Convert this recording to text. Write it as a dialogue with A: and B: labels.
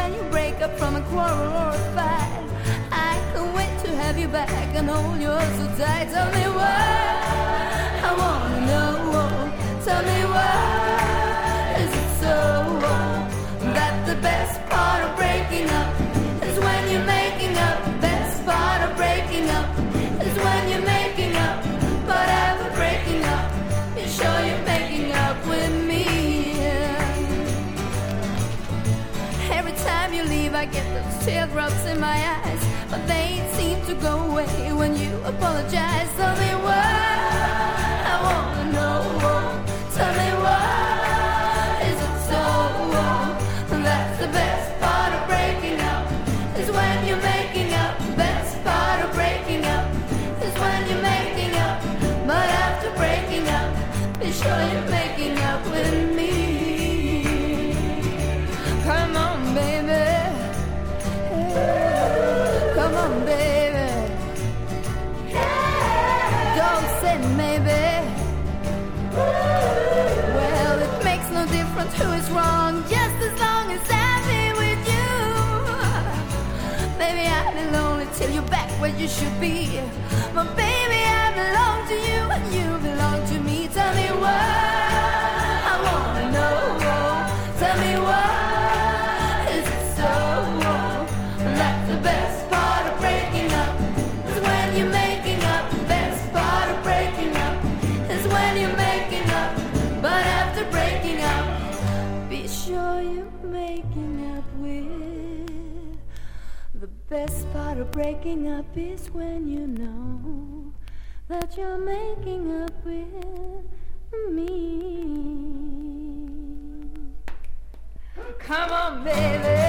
A: when you break up from a quarrel or a fight. I can't wait to have you back and hold you so tight. Tell me why, I wanna know. Tell me why is it so that the best part of breaking up is when you're making up? Best part of breaking up is when you're making up. But after breaking up, be sure you're making up with me. Every time you leave, I get those teardrops in my eyes, but they seem to go away when you apologize. Tell me why, I wanna know. Tell me why is it so that's the best part of breaking up is when you're making up. Best part of breaking up is when you're making up. But after breaking up, be sure you're making up with me. Come on, baby. Come on, baby. Don't say maybe. Well, it makes no difference who is wrong, just as long as I'm here with you. Baby, I've been lonely till you're back where you should be. But baby, I belong to you and you belong to me. Tell me why, I wanna know. Tell me why is it so that's the best part of breaking up is when you're making up. Best part of breaking up is when you're making up. But after breaking up, be sure you're making up with. The best part of breaking up is when you know that you're making up with me. Come on, baby.